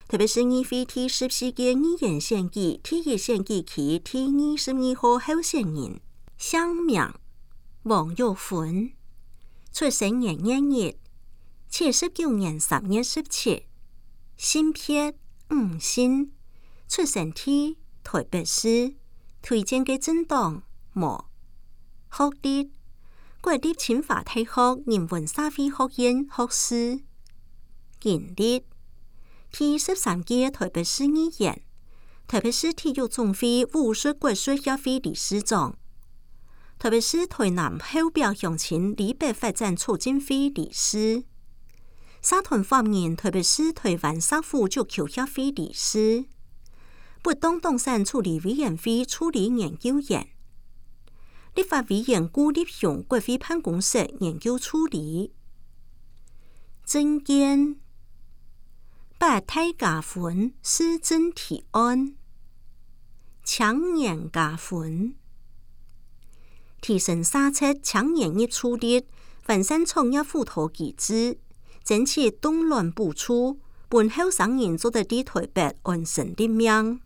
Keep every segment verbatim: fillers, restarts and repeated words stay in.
特别是二非第十四届语言选举第一选举期第二十二号候选人，姓名王玉芬，出生年一日，七十九年十月十七，性别五姓，出生地台北市，推荐嘅政党无。学历国立清华大学人文社会学院学士。经历第十三届台北市议员，台北市体育总会武术国术协会理事长，台北市台南后表乡亲里北发展促进会理事，社团法人台北市台湾社府足球协会理事，不当动产处理委员会处理研究员，立法委员顾立雄国会办公室研究处理。政见八大家分施政提案，青年家分提升沙测青年业处理，完善创业辅导机制，争取东南部处本后生人做得啲台北安身立命。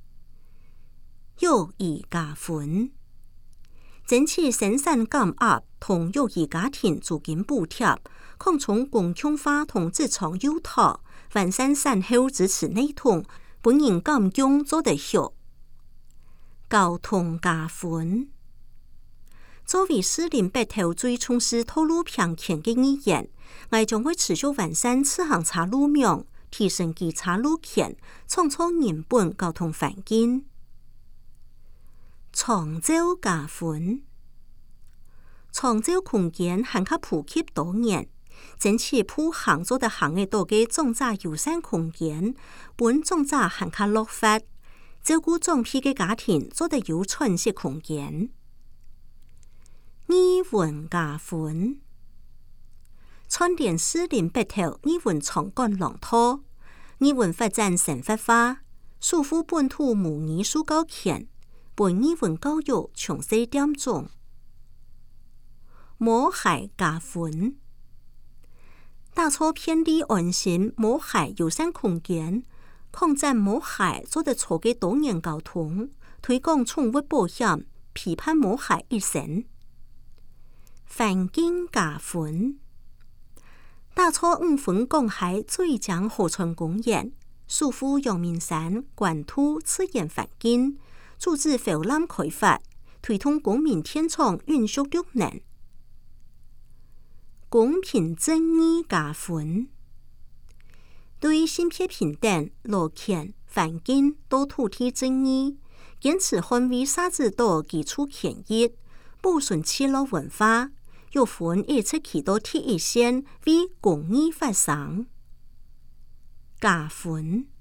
育儿家分争取生产减压同育儿家庭租金补贴，擴充公共化同職場優托，完善產後支持系統，本人減用做得好。交通加分作為士林北投最重視道路平權嘅議員，我將會持續完善自行車路面，提升機車路權，創造人本交通環境。長洲加分長洲空間行較普及多年，爭取鋪行做得行嘅多嘅種植友善空間，本種植行較落發，照顧種批嘅家庭做得有喘息空間。語文加分串聯士林北投語文長幹廊套，語文發展生活化，守護本土母語書教權，本語文教育從細點中。摸海加分打造偏離安心摸海友善空間，擴展摸海做得錯嘅多元交通，推廣寵物保險，批判摸海一生。環境加分打造五分港海最佳河川公園，守護陽明山管土自然環境，阻止泛濫開發，推動公民天創運輸綠能。公平正義加分對性別平等、勞權、環境到土地正義，堅持捍衛沙子島基礎權益，保存耆老文化，有份一直起到第一線為公義發聲。加分